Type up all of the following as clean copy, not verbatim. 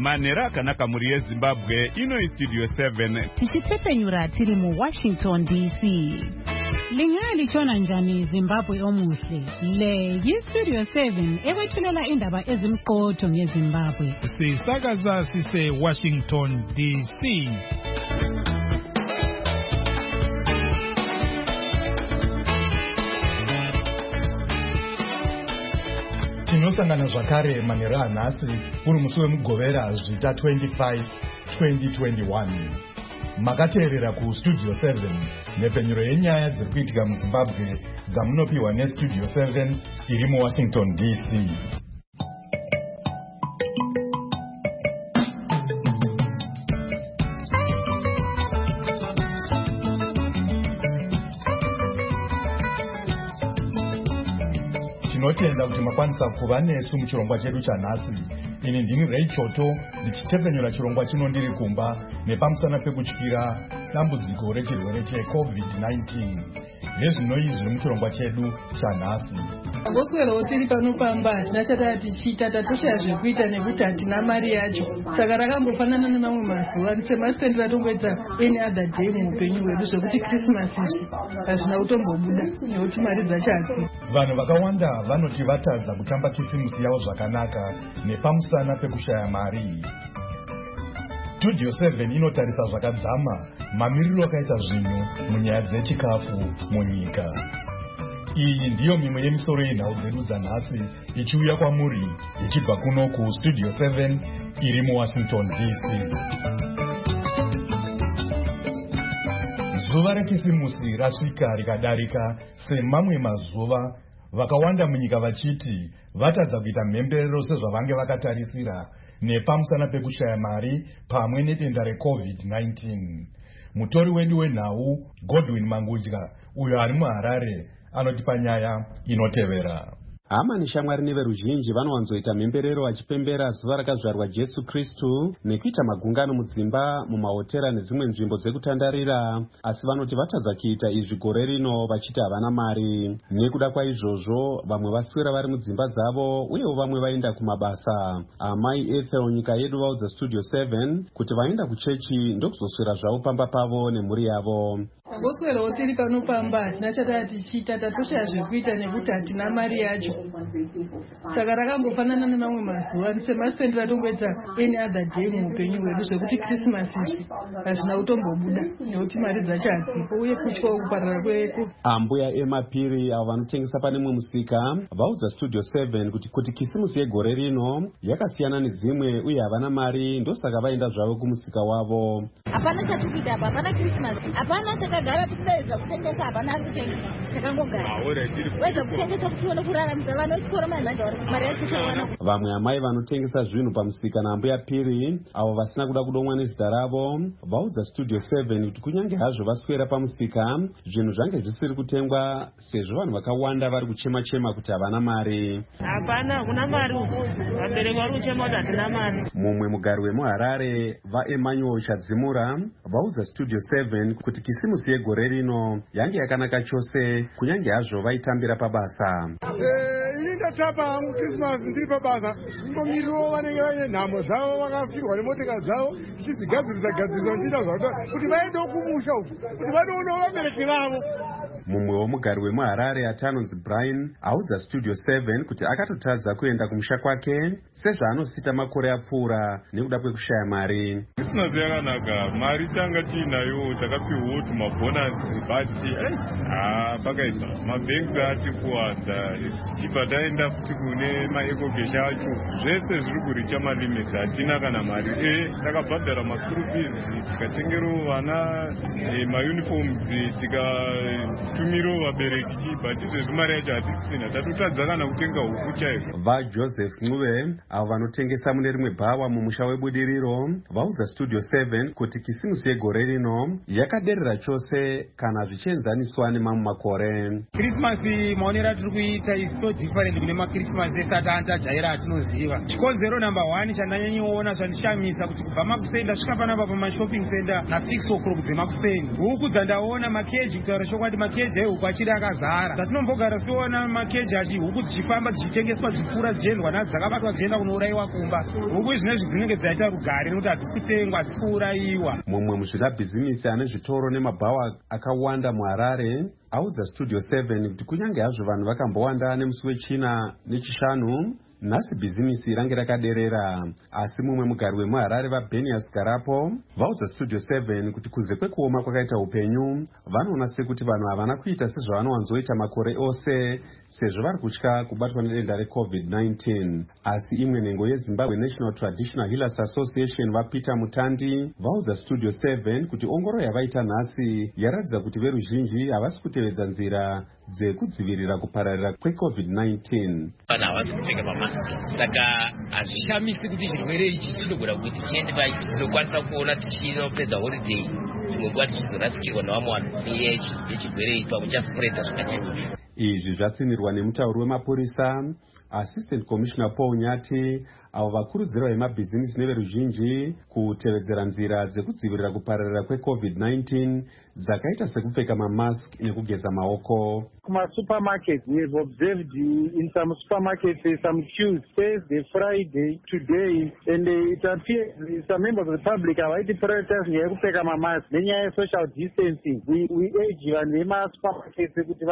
Manera akanaka muri yeZimbabwe ino iStudio 7 tichitepenyura tiri muWashington DC. Lingali chona njani Zimbabwe omuhle. Le yiStudio 7 ewethulela indaba ezimqotho ngeZimbabwe. Sisakaza sise Washington DC. Tinosangana zvakare manhero anhasi uri musi wemugovera zvita 25 2021. Makateerera kuStudio 7 nepenyuro yenyaya dziri kuitika muZimbabwe dzamunopiwa neStudio 7 iri muWashington DC. Tinotenda kuti makwanisa kuva nesu muchirongwa chedu chanhasi. Ini ndini Ray Choto ndichitepenyura chirongwa chino ndiri kumba nepamusana pekutyira dambudziko rechirwere cheCovid-19. Nezvino izvi zviri muchirongwa chedu chanhasi. Ngoswerawo tiri panopamba tinachata tichiita tatoshaya zvekuita nekuti hatina mari yacho. Saka rakambofanana nemamwe mazuva semasitendera tomboita any other day muupenyu hwedu zvekuti Christmas izvi hazvina kutombobuda nekuti mari dzacho hadzina. Vanhu vakawanda vanoti vatadza kutamba kisimusi yavo zvakanaka nepamusana pekushaya mari. Studio 7 inotarisa zvakadzama mamiriro akaita zvinhu munyaya dzechikafu munyika. Iyi ndiyo mimwe yemisoro yenhau dzedu dzanhasi ichiuya kwamuri ichibva kuno kuStudio 7 iri muWashington DC. Zuva rekisimusi rasvika rikadarika semamwe mazuva, vakawanda munyika vachiti vatadza kuita mhemberero sezvavange vakatarisira nepamusana pekushaya mari pamwe nedenda reCovid-19. Mutori wedu wenhau Godwin Mangudya uyo ari muHarare anotipa nyaya inotevera. Hama neshamwari neveruzhinji vanowanzoita mhemberero vachipembera zuva rakazvarwa Jesu Kristu nekuita magungano mudzimba, mumahotera nedzimwe nzvimbo dzekutandarira, asi vanoti vatadza kuita izvi gore rino vachiti havana mari. Nekuda kwaizvozvo vamwe vaswera vari mudzimba dzavo uyewo vamwe vaenda kumabasa. Amai Ethel nyika yedu vaudza Studio 7 kuti vaenda kuchechi ndokuzoswera zvavo pamba pavo nemhuri yavo. Ngoswerawo tiri panopamba tinachata tichiita tatoshaya zvekuita nekuti hatina mari yacho. Saka rakambofanana nemamwe mazuva semasitendera tomboita any other day muupenyu hwedu zvekuti Christmas izvi hazvina kutombobuda nekuti mari dzacho hadzipo uye kutyawo kuparara kweku. Ambuya Emapiri avo vanotengesa pane mumwe musika vaudza Studio 7 kuti kisimusi yegore rino yakasiyana nedzimwe uye havana mari ndosaka vaenda zvavo kumusika wavo. Hapana chatikuita apa, hapana Christmas, hapana takagara tikudaidzwa kutengesa, hapana ari kutengesa, takangogara. Weza kutengesa kuti tione kuraramisa vana vechikoro mari yacho chawana. Vamwe amai vanotengesa zvinhu pamusika naambuya Piri avo vasina kuda kudomwa nezita ravo vaudza Studio 7 kuti kunyange hazvo vaswera pamusika zvinhu zvange zvisiri kutengwa sezvo vanhu vakawanda vari kuchema-chema kuti havana mari. Hapana, hakuna mari. Vabereki vari kuchema kuti hatina mari. Mumwe mugari wemuHarare vaEmmanuel Chadzimura vaudza Studio 7 kuti kisimusi yegore rino yange yakanaka chose kunyange hazvo vaitambira pabasa. Indatapa hangu Christmas ndiri pabasa ngomiriwo vanenge vaine nhamo dzavo vakafirwa nemotokari dzavo chichigadzirisa nchiita zvavo kuti vaendewo kumusha uku kuti vanoonawo vabereki vavo. Mumwe womugari wemuHarare atanonzi Brian audza Studio 7 kuti akatotadza kuenda kumusha kwake sezvaanosita makore apfuura nekuda kwekushaya mari. Christmas yakanaka, mari tanga tiinayo, takapiwawo tumabhonasi bati pakaita mabhengi ati kuwadza chibva taenda futi kune maekogesha acho zvese zviri kuricha malimits, hatina kana mari. Takabhadhara maschool fees, tikatengerawo vana mauniforms, tumiro vabereki chibva tizvezvi mari yacho hatisina, tatotadza kana kutenga huku chaizvo. VaJoseph Ncube avo vanotengesa mune rimwe bhawa mumusha webudiriro vaudza Studio 7 kuti kisimusi yegore rino yakaderera chose kana zvichienzaniswa nemamwe makore. Christmas maonero atiri kuita is so different kune maChristmas esati antajaira atinoziva. Chikonzero number 1 chandanyanyioona zvandishamisa kuti kubva makusenda svika panapa pamashopping center na 6 o'clock dzemakuseni huku dzandaona makeji kutaura chokwadi makeji ehuku achiri akazara. Zatinombogara siona makeji achihuku dzichifamba dzichitengeswa dzipfuura dzichiendwa nadzo dzakabatwa dzichienda kunourayiwa kumba. Huku zvinezvi dzinenge dzaita rugare nekuti hadzisi kutengwa, hadzisi kuurayiwa. Mumwe muzvinabhizimisi ane zvitoro nemabhawa akawanda muHarare audza Studio 7 kuti kunyange hazvo vanhu vakambowanda nemusi wechina nechishanu, nhasi bhizimisi range rakaderera. Asi mumwe mugari wemuHarare vaBenias Garapo vaudza Studio 7 kuti kunze kwekuoma kwakaita upenyu, vanoona sekuti vanhu havana kuita sezvavanowanzoita makore ose sezvo vari kutya kubatwa nedenda reCovid-19. Asi imwe nhengo yeZimbabwe National Traditional Healers Association vaPeter Mutandi vaudza Studio 7 kuti ongoro yavaita nhasi yaratidza kuti veruzhinji havasi kutevedza nzira dzekudzivirira kupararira kweCovid-19. Vanhu havasi kupfeka mamasiki, saka hazvishamisi kuti zvirwere ichi zvinogona kuti tiende tinokwanisa kuona tichipedza holiday dzimwe nguva tichizorasikirwa nevamwe vanhu yechirwere ichi pamuchasipureta zvakanyanyisa. Izvi zvatsimirwa nemutauri wemapurisa Assistant Commissioner Paul Nyati, avo vakurudzira vemabhizimisi neveruzhinji kutevedzera nzira dzekudzivirira kupararira kweCovid-19 dzakaita sekupfeka mamask nekugeza maoko. Supermarkets, we have observed in some supermarkets some queues Thursday, Friday, today, and it appears some members of the public are waiting for us to take a mask. Then social distancing. We urge and we must supermarkets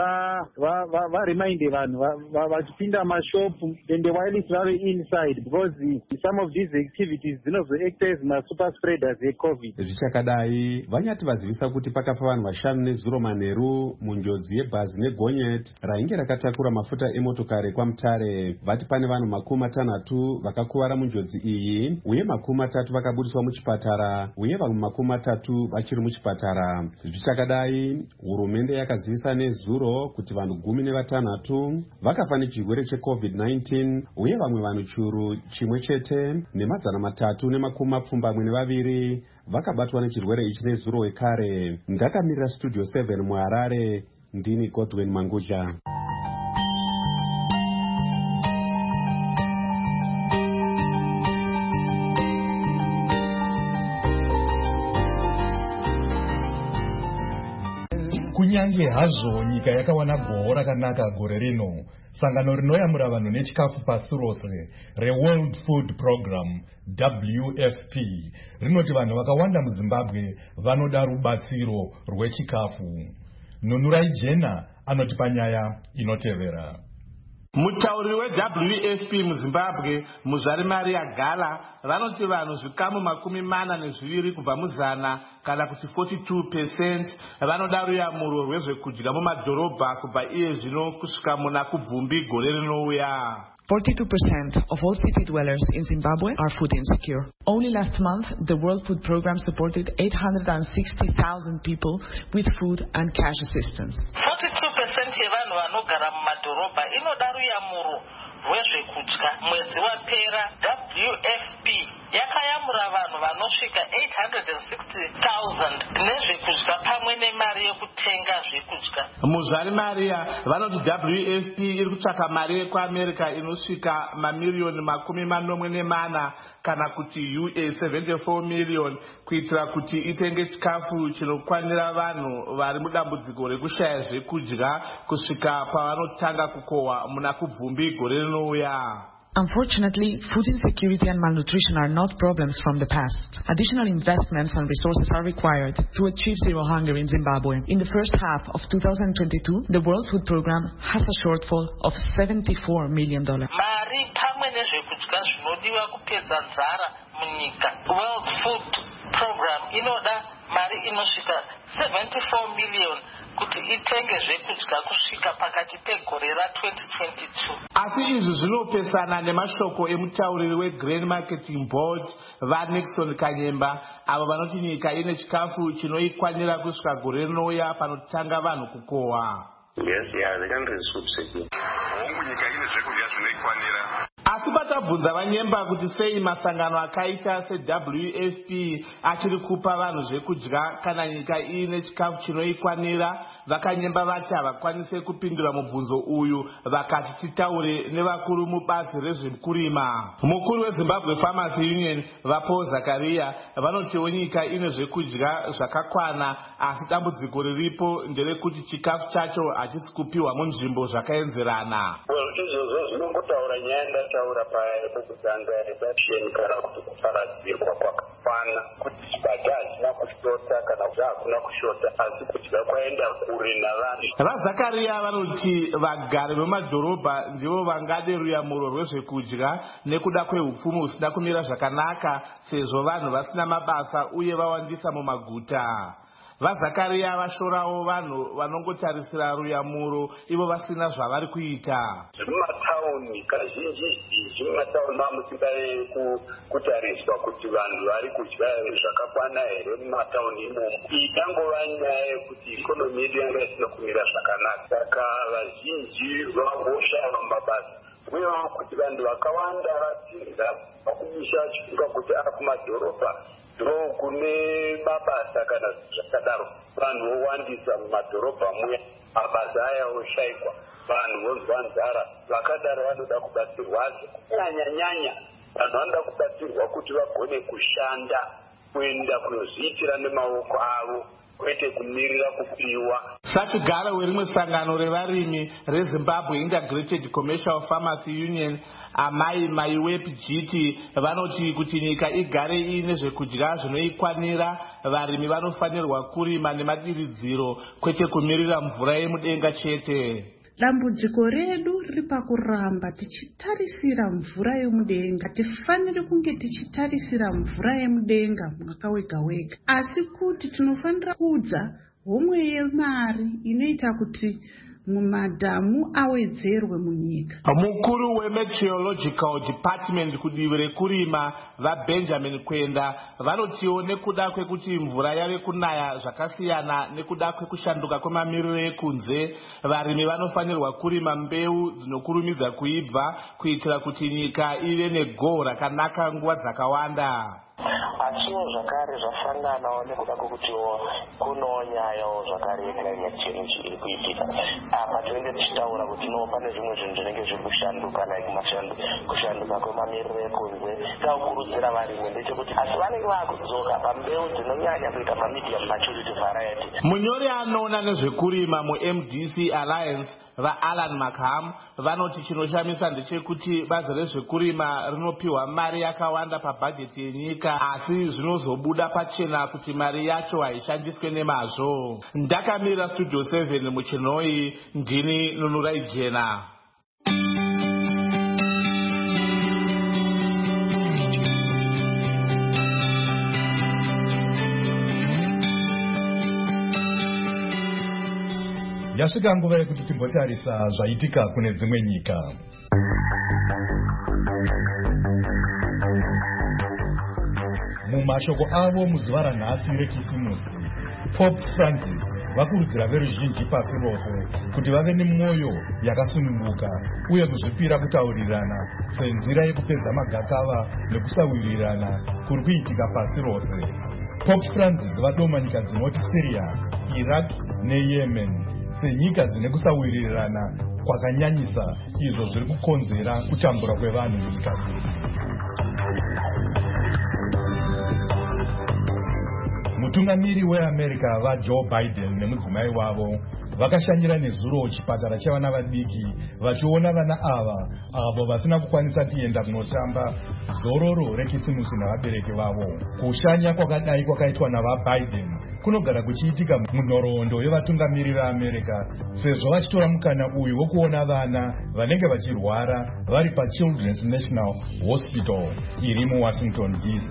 to remind them vachipinda mashop and while it's very inside because some of these activities act as super spreaders COVID. Zvichakadai vanyati vazivisa kuti pakafa vanhu vashanu nezuro manheru munjodzi yebhazi neGonyet rainge rakatakura mafuta emotokari kwaMutare. Vati pane vanhu 60 vakakuvara munjodzi iyi uye 30 vakabudiswa muchipatara uye vamwe 30 vachiri muchipatara. Zvichakadai hurumende yakazivisa nezuro kuti vanhu 16 vakafa nechirwere cheCovid-19 uye vamwe vanhu churu chimwe chete ne372 vakabatwa nechirwere ichi nezuro wekare. Ndakamirira Studio 7 muHarare, ndini Godwin Manguja. Kunyange hazvo nyika yakawana goho rakanaka gore rino, sangano rinoyamura vanhu nechikafu pasi rose reWorld Food Program WFP rinoti vanhu vakawanda muZimbabwe vanoda rubatsiro rwechikafu. Nunurai Jena anotipa nyaya inotevera. Mutauri weWFP muZimbabwe Muzvari Maria Gala vanoti vanhu zvikamu 42 kubva muzana kana kuti 42% vanoda ruyamuro rwezvekudya mumadhorobha kubva iye zvino kusvika muna kubvumbi gore rinouya. 42% of all city dwellers in Zimbabwe are food insecure. Only last month, the World Food Program supported 860,000 people with food and cash assistance. 42% yevanhu vanogara mumadhorobha inoda ruyamuro rwezvekudya. Mwedzi wapera WFP yakayamura vanhu vanosvika 860,000 nezvekudya pamwe nemari yekutenga zvekudya. Muzvari Maria vanoti WFP iri kutsvaka mari yekuAmerica inosvika mamiliyoni 44 kana kuti $74 million kuitira kuti itenge chikafu chinokwanira vanhu vari mudambudziko rekushaya zvekudya kusvika pavanotanga kukohwa muna kubvumbi gore rinouya. Unfortunately, food insecurity and malnutrition are not problems from the past. Additional investments and resources are required to achieve zero hunger in Zimbabwe. In the first half of 2022, the World Food Program has a shortfall of $74 million. Mari pamwe nezvekudya zvinodiwa kupedza nzara munyika. World Food Program inoda mari inosvika 74 million kuti itenge zvekudya kusvika pakati pegore ra2022. Asi izvi zvinopesana nemashoko emutauriri weGrain Marketing Board vaNixon Kanyemba avo vanoti nyika ine chikafu chinoikwanira kusvika gore rinouya panotanga vanhu kukohwa. Yes, the country is food secure. Nyika ine zvekudya zvinoikwanira. Asi patabvunza vaNyemba kuti sei masangano akaita seWFP achiri kupa vanhu zvekudya kana nyika ine chikafu chinoikwanira, vakanyemba vati havakwanise kupindura mubvunzo uyu, vakati titaure nevakuru mubazi rezvekurima. Mukuru weZimbabwe Farmers Union vaPaul Zakaria vanotiwo nyika ine zvekudya zvakakwana, asi dambudziko riripo nderekuti chikafu chacho hachisi kupiwa munzvimbo zvakaenzerana. Izvozvo zvinongotaura nyaya ndataura pekutanga reduction kana kuti kuparadzirwa kwakakwana, kuti chibage hachina kushota kana kuti hakuna kushota, asi kudya kwaenda kure navanhu. VaZakaria vanoti vagari vemadhorobha ndivo vangade ruyamuro rwezvekudya nekuda kwehupfumi husina kumira zvakanaka, sezvo vanhu vasina mabasa uye vawandisa mumaguta. VaZakaria vashorawo vanhu vanongotarisira ruyamuro ivo vasina zvavari kuita. Zvemumatauni kazhinji mumatauni mamusingade kutariswa kuti vanhu vari kudya zvakakwana here mumatauni imomo. Itangova nyaya yekuti ikonomi yedu yanga isina kumira zvakanaka, saka vazhinji vakushaya mabasa uye kuti vanhu vakawanda vatinza vakumisha vachifunga kuti ari kumadhorobha kune mabasa kana zvakadaro, vanhu vowandisa mumadhorobha muya, mabasa aya oshayikwa, vanhu vonzwa nzara. Vakadaro vanoda kubatsirwa, asi kunyanya vanhu vanoda kubatsirwa kuti vagone kushanda, kuenda kunozviitira nemaoko avo, kwete kumirira kupiwa. Sachigara werimwe sangano revarimi reZimbabwe Integrated Commercial Farmers Union, Amai Maiwep Jiti, vanoti kuti nyika igare ine zvekudya zvinoikwanira, varimi vanofanirwa kurima nemadiridziro, kwete kumirira mvura yemudenga chete. Dambudziko redu riri pakuramba tichitarisira mvura yemudenga. Tifanire kunge tichitarisira mvura yemudenga mwaka wega wega, asi kuti tinofanira kudza homwe yemari inoita kuti mumadhamu awedzerwe munyika. Mukuru weMeteorological Department kudivi rekurima vaBenjamin Kwenda vanotiwo nekuda kwekuti mvura yave kunaya zvakasiyana nekuda kwekushanduka kwemamiriro ekunze, varimi vanofanirwa kurima mbeu dzinokurumidza kuibva kuitira kuti nyika ive negohwo rakanaka nguva dzakawanda. Achiwo zvakare zvafanganawo nekuda kwekutiwo kunowo nyayawo zvakare climate change iri kuitika. Apa tinenge tichitaura kuti no pane zvimwe zvinhu zvinenge zviri kushanduka, kushanduka kwemamiriro ekunze. Taukurudzira varimi ndechekuti asi vanenge vakudzoka pambeu dzinonyanya kuita mamedium maturity variety. Munyori anoona nezvekurima muMDC Alliance vaAlan Makham vanoti chinoshamisa ndechekuti bazi rezvekurima rinopiwa mari yakawanda pabhajeti yenyika, asi zvinozobuda pachena kuti mari yacho haishandiswe nemazvo. Ndakamira Studio 7 muChinoi, ndini Nunurai Jena. Yasvika nguva yekuti timbotarisa zvaitika kune dzimwe nyika. Mumashoko avo muzuva ranhasi rekisimusi, Pope Francis vakurudzira veruzhinji pasi rose kuti vave nemwoyo yakasununguka uye kuzvipira kutaurirana senzira yekupedza magakava nekusawirirana kuri kuitika pasi rose. Pope Francis vadoma nyika dzinoti Syria, Iraq neYemen senyika dzine kusawirirana kwakanyanyisa, izvo zviri kukonzera kutambura kwevanhu munyika idzi. Mutungamiri weAmerica vaJoe Biden nemudzimai wavo vakashanyira nezuro chipatara chavana vadiki vachiona vana avo vasina kukwanisa kuenda kunotamba zororo rekisimusi navabereki vavo. Kushanya kwakadai kwakaitwa navaBiden kunogara kuchiitika munhoroondo yevatungamiri veAmerica, sezvo vachitora mukana uyu wokuona vana vanenge vachirwara vari paChildren's National Hospital iri muWashington DC.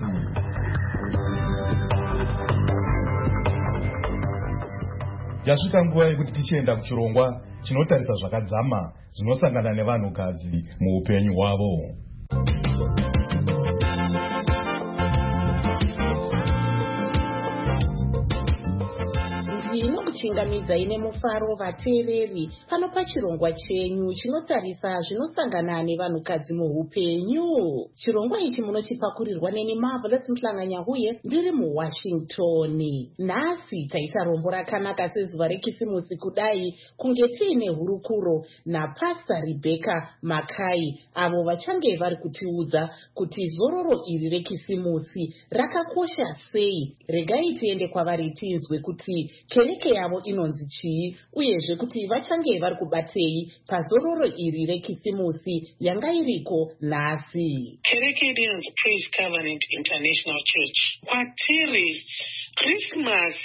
Yasvika nguva yekuti tichienda kuchirongwa chinotarisa zvakadzama zvinosangana nevanhukadzi muupenyu hwavo. kuchingamidzai nemufaro vateereri pano pachirongwa chenyu chinotarisa zvinosangana nevanhukadzi muupenyu. Chirongwa ichi munochipakurirwa neni Marvelous Mhlanganyahuye ndiri muWashington. Nhasi taita rombo rakanaka sezuva rekisimusi kudai kunge tiine hurukuro naPastor Rebecca Makai avo vachange vari kutiudza kuti zororo iri rekisimusi rakakosha sei. Regai tiende kwavari tinzwe kuti kereke yavo inonzi chii uyezve kuti vachange vari kubatei pazororo iri rekisimusi yanga iriko nhasi. Kereke inonzi Praise Covenant International Church. Kwatiri Christmas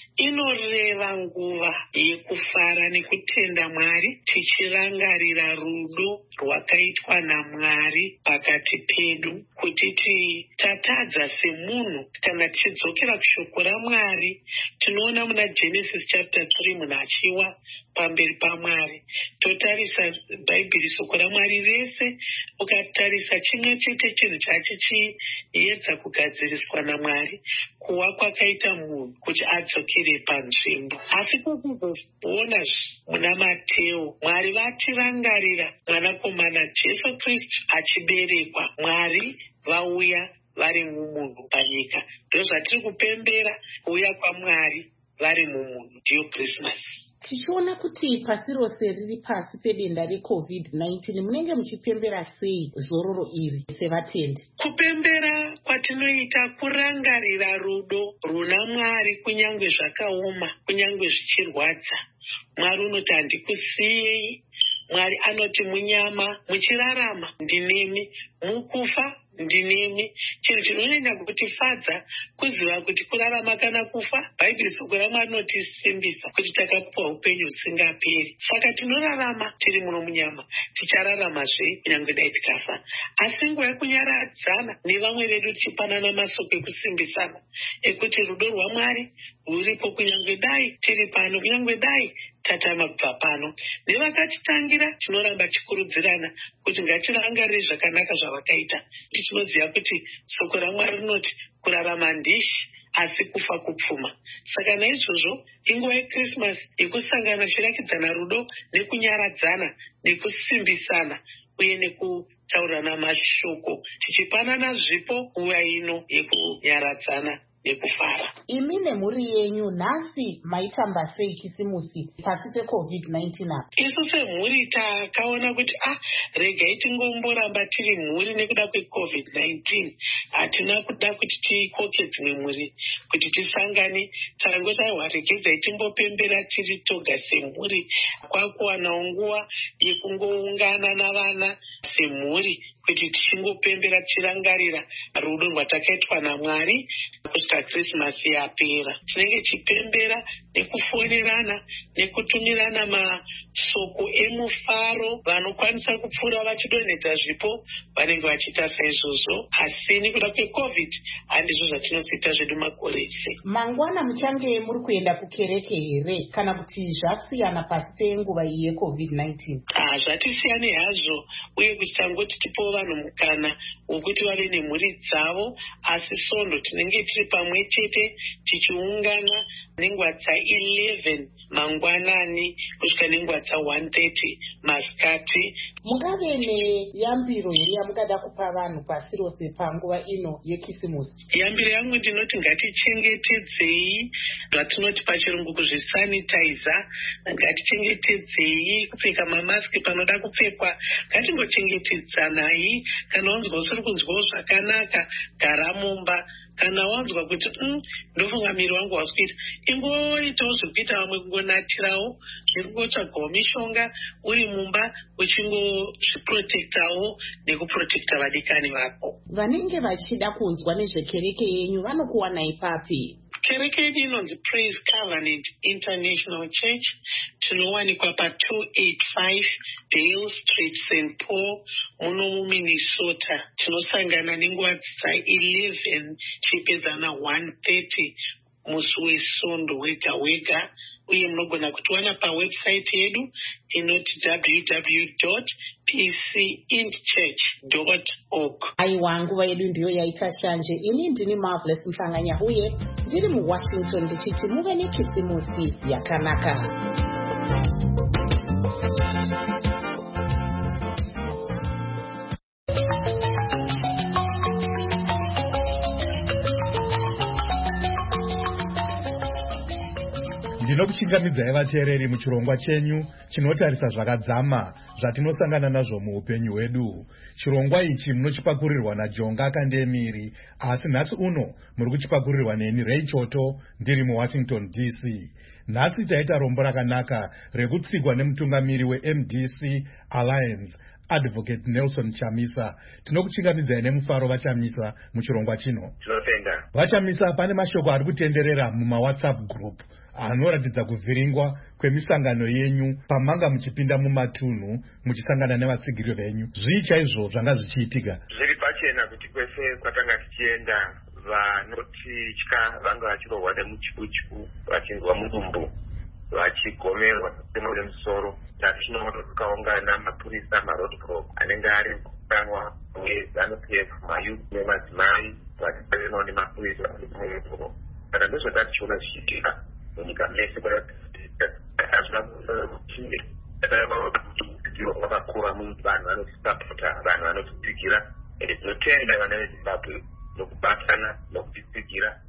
inoreva nguva yekufara nekutenda Mwari, tichirangarira rudo rwakaitwa naMwari pakati pedu, kuti tatadza semunhu kana tichidzokera kushoko raMwari. Tinoona muna Genesis chapter 3 munhu achiwa pamberi paMwari. Totarisa Bhaibheri, shoko raMwari rese, ukatarisa chimwe chete chinhu chachichiedza kugadziriswa naMwari, kuwa kwakaita munhu kuti adzokere panzvimbo. Asi kukuzoona muna Mateo, Mwari vatirangarira mwanakomana Jesu Kristu achiberekwa. Mwari vauya vari mumunhu panyika. Ndozvatiri kupembera, kuuya kwaMwari vari mumunhu, ndiyo Christmas. Tichiona kuti pasi rose riri pasi pedenda reCovid-19, munenge muchipembera sei zororo iri sevatendi? Kupembera kwatinoita kurangarira rudo runa Mwari kunyange zvakaoma, kunyange zvichirwadza. Mwari unoti handikusiyei. Mwari anoti munyama muchirarama ndinemi, mukufa ndinemi. Chinhu chinonyanya kutifadza kuziva kuti kurarama kana kufa, Bhaibheri shoko raMwari rinotisimbisa kuti takapiwa upenyu husingaperi. Saka tinorarama tiri muno munyama, tichararamazve kunyange dai tikafa. Asi nguva yekunyaradzana nevamwe vedu tichipanana masoko ekusimbisana ekuti rudo rwaMwari ruripo kunyange dai tiri pano, kunyange dai tatama kubva pano. Nevakatitangira tinoramba chikurudzirana kuti ngatirangarire zvakanaka zvavakaita. Tinoziva kuti soko raMwari rinoti kurarama ndishi asi kufa kupfuma. Saka naizvozvo inguva yeChristmas yekusangana tichiratidza rudo nekunyaradzana nekusimbisana uye nekutaurirana mashoko, tichipanana zvipo nguva ino yekunyaradzana nekufara. Imi nemhuri yenyu nhasi maitamba sei kisimusi pasi peCovid-19 apa? Isu semhuri takaona kuti regai tingomboramba tiri mhuri nekuda kweCovid-19. Hatina kuda kuti tikoke dzimwe mhuri kuti tisangane. Takangoti regedzai timbopembera tiri toga semhuri. Kwakuwanawo nguva yekungoungana navana semhuri kuti tichingopembera tichirangarira rudo rwatakaitwa naMwari kusvika Christmas yapera. Tinenge tichipembera nekufonerana nekutumirana masoko emufaro. Vanokwanisa kupfuura vachidonhedza zvipo vanenge vachiita saizvozvo. Asi nekuda kweCovid handizvo zvatinoziita zvedu makore ese. Mangwana muchange muri kuenda kukereke here kana kuti zvasiyana pasi penguva iyi yeCovid-19? Zvatisiyane hazvo, uye kuti tangoti tipowo vanhu mukana wokuti vave nemhuri dzavo. Asi svondo tinenge tiri pamwe chete tichiungana nenguva dza11 mangwanani kusvika nenguva dza1:30 masikati. Mungave neyambiro here yamungada kupa vanhu pasi rose panguva ino yekisimusi? Yambiro yangu ndinoti ngatichengetedzei zvatinoti pachirungu kuzvisanitiza. Ngatichengetedzei kupfeka mamaski panoda kupfekwa. Ngatimbochengetedzanai. Kana wanzwa usiri kunzwawo zvakanaka, gara mumba. Kana wanzwa kuti ndofunga miri wangu wasi kuita, ingoitawo zvekuita vamwe, kungonatirawo nekungotsvagawo mishonga uri mumba uchingozviprotektawo nekuprotekta vadikani vako. Vanenge vachida kunzwa nezvekereke yenyu vanokuwanai papi? Kereke yedu inonzi Praise Covenant International Church. Tinowanikwa pa285 Dale Street, St. Paul, muno muMinnesota. Tinosangana nenguva dza11 tichipedzana 1:30 musi weSondo wega wega. uye munogona kutiwana pawebsite yedu inoti www.pcintchurch.org. aiwa, nguva yedu ndiyo yaita shanje. ini ndini Marvelous Mhlanganya-Huye, ndiri muWashington ndichiti muve nekisimusi yakanaka. Ndinokuchingamidzai vateereri muchirongwa chenyu chinotarisa zvakadzama zvatinosangana nazvo muupenyu hwedu. Chirongwa ichi munochipakurirwa naJonga Kandemiri, asi nhasi uno muri kuchipakurirwa neni Ray Choto ndiri muWashington DC. Nhasi taita rombo rakanaka rekutsigwa nemutungamiri weMDC Alliance, Advocate Nelson Chamisa. Tinokuchingamidzai nemufaro vachamisa muchirongwa chino. Vachamisa, pane mashoko ari kutenderera mumaWhatsApp group anoratidza kuvhiringwa kwemisangano yenyu pamanga muchipinda mumatunhu muchisangana nevatsigiri venyu. Zvii chaizvo zvanga zvichiitika? Zviri pachena kuti kwese kwatanga tichienda vanotitya vanga vachirohwa nemuchipuchipu, vachinzwa mudumbu, vachigomerwa nemutemo wemusoro. Tachinoona tukaungana mapurisa, maroadblock anenge ari kukanwa weZANU-PF, mayuth nemadzimai vatiperenwa nemapurisa arimumwe. Saka ndozvatatichiona zvichiitika munyika mese. Vakakura vanhu vanosapota, vanhu vanotisigira, tinotenda vana veZimbabwe nokubatana nokutisigira.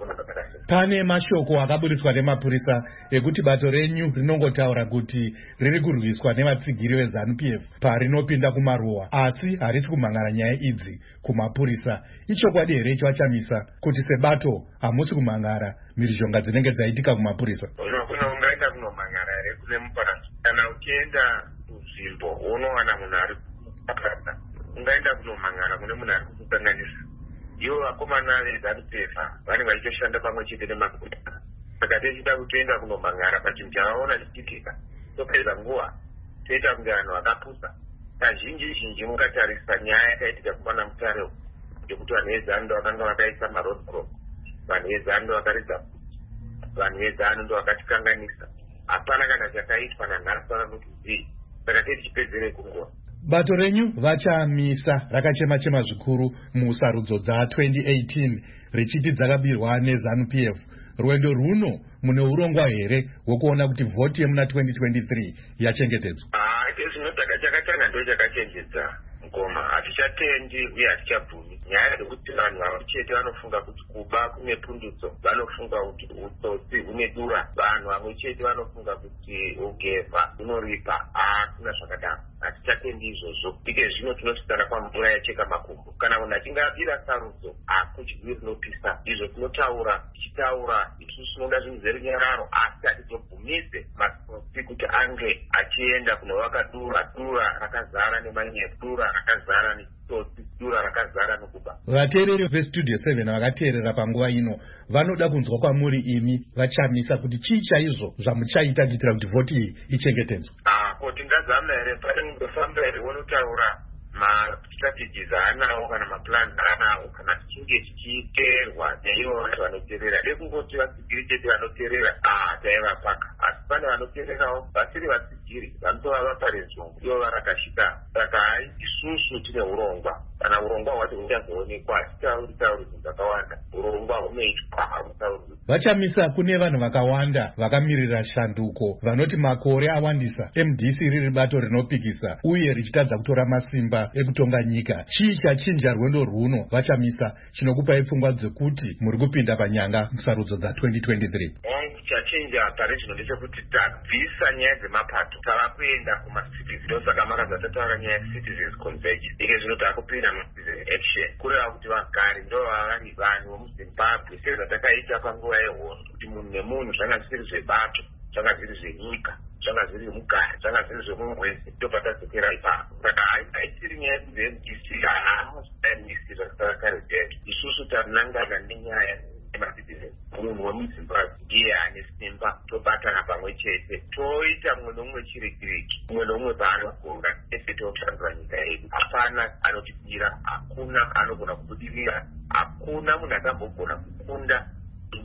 Pane mashoko akaburitswa nemapurisa ekuti bato renyu rinongotaura kuti riri kurwiswa nevatsigiri veZANU-PF parinopinda kumaruwa, asi harisi kumhangara nyaya idzi kumapurisa. Ichokwadi here ichivachamisa kuti sebato hamusi kumhangara mhirizhonga dzinenge dzaitika kumapurisa? Ungaenda kunomhangara here kune muparadzi? Kana uchienda kunzvimbo unowana munhu ari kuparadza, ungaenda kunomhangara kune munhu ari kukusanganisa. Ivo vakomana veZANU-PF vanenge vachitoshanda pamwe chete nemaguta. Saka tichida kutoenda kunomhangara pachinhu chavaona chichiitika, topedza nguva toita kunge vanhu vakapusa. Kazhinji mukatarisa nyaya yakaitika kumana Mutare yekuti vanhu veZANU vakanga vakaisa maroadblock, vanhu veZANU vakaridza kuti, vanhu veZANU ndo vakatikanganisa. Hapana kana chakaitwa nanhasi vanokuti zii. Saka tichipedzere kunguva. Bato renyu vachamisa rakachema-chema zvikuru musarudzo dza2018 richiti dzakabirwa neZANU-PF. Rwendo runo mune urongwa here hwokuona kuti vhoti yemuna 2023 yachengetedzwa? Zvinotaka chakatanga ndo chakachenjedza ngoma. Hatichatendi uye hatichabvumi. Nyaya dzekuti vanhu vamwe chete vanofunga kuti kuba kune pundutso, vanofunga kuti utsotsi hune dura, vanhu vamwe chete vanofunga kuti ugevha unoripa. Hakuna zvakadaro. Hatichatendi izvozvo. Ike zvino tinosvikana kwamvura yacheka makumbo. Kana munhu achinge abira sarudzo, hakuchigwi rinopisa. Izvo tinotaura, tichitaura, isusu tinoda zvinhu zverunyararo, asi hatizobvumise masitsi kuti ange achienda kunovaka dura rakazara nemanyepo, dura rakazara netsotsi, dura rakazara nokuba. Vateereri veStudio 7 vakateerera panguva ino vanoda kunzwa kwamuri imi vachamisa kuti chii chaizvo zvamuchaita kuitira kuti vhoti iyi ichengetedzwe. Kuti ngazama here patinofamba here unotaura mastrategies aanawo kana maplans aanawo kana tichinge tichiteerwa neivo vanhu vanoteerera. Dekungoti vatsigiri chete vanoteerera, taivapaka. Asi pane vanoteererawo vasiri vatsigiri vanotova vaparenzungu, ivo varakashika. Saka hai isusu tine urongwa. Kana urongwa hwacho huchazoonekwa, hatitauri zvinhu zvakawanda. Urongwa hunoitwa, hamutauri. Vachamisa kune vanhu vakawanda vakamirira shanduko vanoti makore awandisa MDC riri bato rinopikisa uye richitadza kutora masimba ekutonga nyika. Chii chachinja rwendo rwuno vachamisa chinokupai pfungwa dzekuti muri kupinda panyanga musarudzo dza2023? Chachinja pari zvino ndechekuti tabvisa nyaya dzemapato, tava kuenda kumacitizen. Ndosaka makabva tataura nyaya yecitizens convergence. Ike zvino takupinda mucitizen action, kureva kuti vagari ndo vavari vanhu vomuZimbabwe sezvatakaita panguva yehondo, kuti munhu nemunhu zvanga zvisiri zvebato, zvanga zviri zvenyika, zvanga zviri mugari, zvanga zviri zvemumwezi, ndopatadzokera ipapo. Saka haisiri nyaya yekuMDC, haamuzvaMDC zvakakare zetu. Isusu tanangana nenyaya yemacitizen. Munhu wemuZimbabwe ndiye ane simba, tobatana pamwe chete, toita mumwe nomumwe chirikiriki, mumwe nomumwe paanogona, ese toshandura nyika yedu. Hapana anotibira, hakuna anogona kubudirira, hakuna munhu akambogona kukunda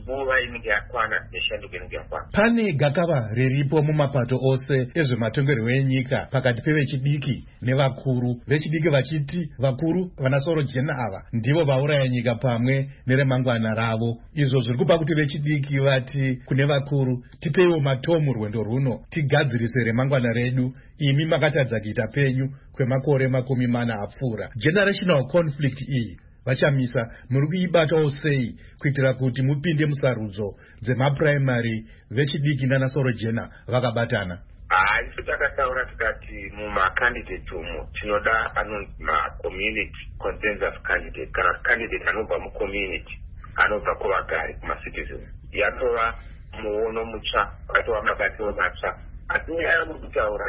nguva inenge yakwana neshanduko inenge yakwana. Pane gakava riripo mumapato ose ezvematongerwo enyika pakati pevechidiki nevakuru. Vechidiki vachiti vakuru vanasoro jena ava ndivo vauraya nyika pamwe neremangwana ravo. Izvo zviri kupa kuti vechidiki vati kune vakuru, tipeiwo matomu rwendo runo tigadzirise remangwana redu. Imi makatadza kuita penyu kwemakore 40 apfuura. Generational conflict iyi vachamisa muri kuibatawo sei kuitira kuti mupinde musarudzo dzemapuraimari vechidiki nanasoro jena vakabatana? Isu takataura tikati mumakandidate umo tinoda anonzi macommunity consensus candidate kana candidate anobva mucommunity anobva kuvagari kumacitizens. Yatova muono mutsva, vakatova mabatiro matsva, asi nyaya mukutaura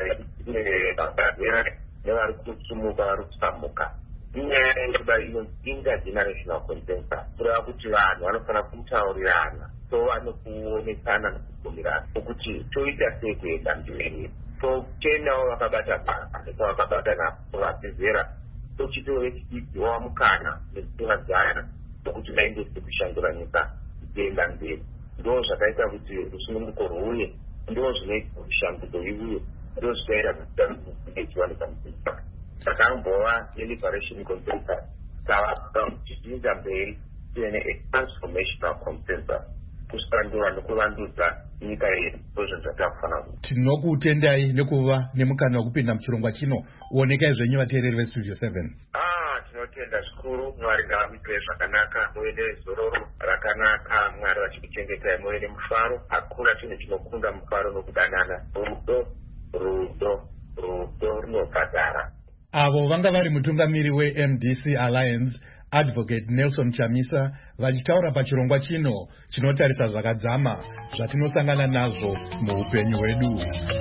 nevari kusumuka vari kusamuka inyaya yekuda inonzi intergenerational consensus. Kureva kuti vanhu vanofanira kutaurirana, so vanokuonekana nekubvumirana ukuthi toita sei kuenda mberi, totendawo vakabata pamba vakabata vapezera, tochitove chidiki wamukana nekuvadzana nokuti vaendese kushandura nyika ichienda mberi. Ndo zvakaita kuti rusununguko rwuye, ndo zvinoita kushanduko iuye, ndo zvikaita kuti ichiwanika munyika. Takambova neliberation consensus tichiinda mberi tiine transformational consensus kushandura nekuvandudza nyika yedu. Ndozvo zvatakufanira kuti tinokutendai nekuva nemukana wekupinda muchirongwa chino. Uonekai zvenyu vateereri vestudio 7. Tinotenda zvikuru. Mwari ngavamuitire zvakanaka, muende zororo rakanaka, Mwari vachikuchengetai, muende mufaro. Hakuna chinhu chinokunda mufaro nokudanana. Rudo runobhadhara. Avo vanga vari mutungamiri weMDC Alliance Advocate Nelson Chamisa vachitaura pachirongwa chino chinotarisa zvakadzama zvatinosangana nazvo muupenyu hwedu.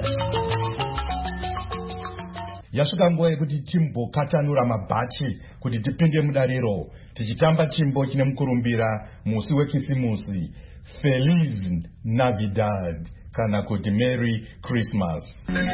Yasvika nguva yekuti timbokatanura mabhachi kuti tipinde mudariro, tichitamba chimbo chine mukurumbira musi wekisimusi, Feliz Navidad kana kuti Merry Christmas.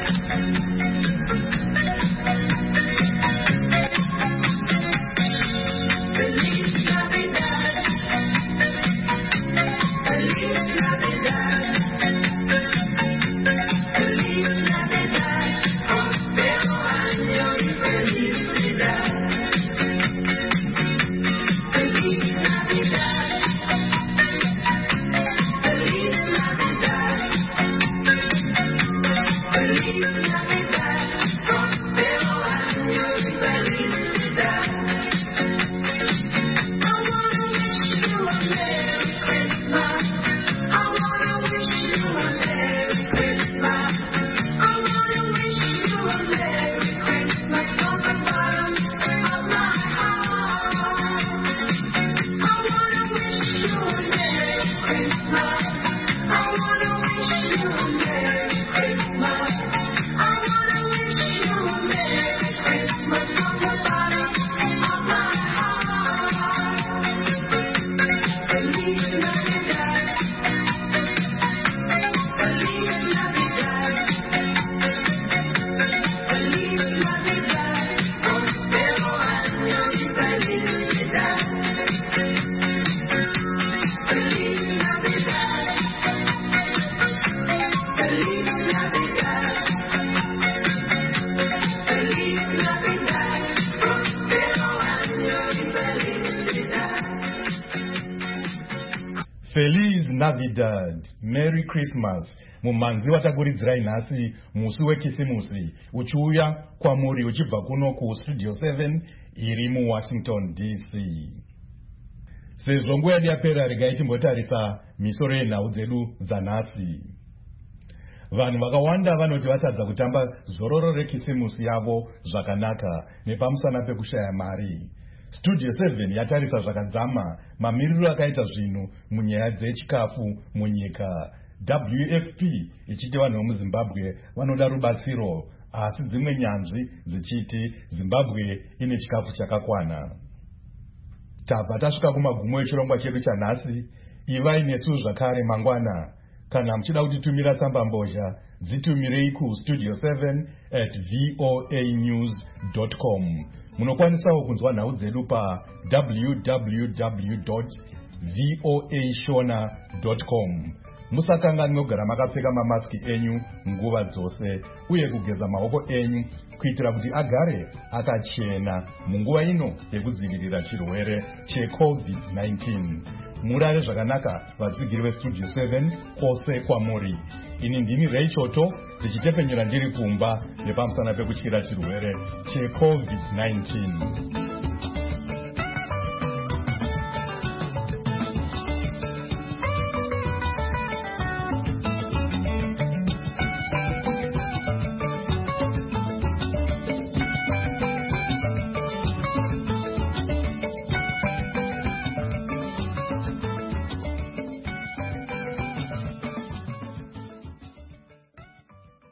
Feliz Navidad, Merry Christmas. Mumanzi wataguridzirai nhasi musi wekisimusi uchiuya kwamuri uchibva kuno kustudio 7 iri muWashington DC. Sezvo nguva yedu yapera, regai timbotarisa misoro yenhau dzedu dzanhasi. Vanhu vakawanda vanoti vatadza kutamba zororo rekisimusi yavo zvakanaka nepamusana pekushaya mari. Studio 7 yatarisa zvakadzama mamiriro akaita zvinhu munyaya dzechikafu munyika. WFP ichiti vanhu vemuZimbabwe vanoda rubatsiro, asi dzimwe nyanzvi dzichiti Zimbabwe ine chikafu chakakwana. Tabva tasvika kumagumo echirongwa chedu chanhasi. Ivai nesu zvakare mangwana. Kana muchida kutitumira tsamba mbozha, dzitumirei kustudio 7@voanews.com. Munokwanisawo kunzwa nhau dzedu pa www.voanews.com. voashona.com. Musakanganwe kugara makapfeka mamaski enyu nguva dzose uye kugeza maoko enyu kuitira kuti agare akachena munguva ino yekudzivirira chirwere cheCovid-19. Murare zvakanaka vadzigiri vestudio 7 kwose kwamuri. Ini ndini Ray Choto ndichitepenyera ndiri kumba nepamusana pekutyira chirwere cheCovid-19.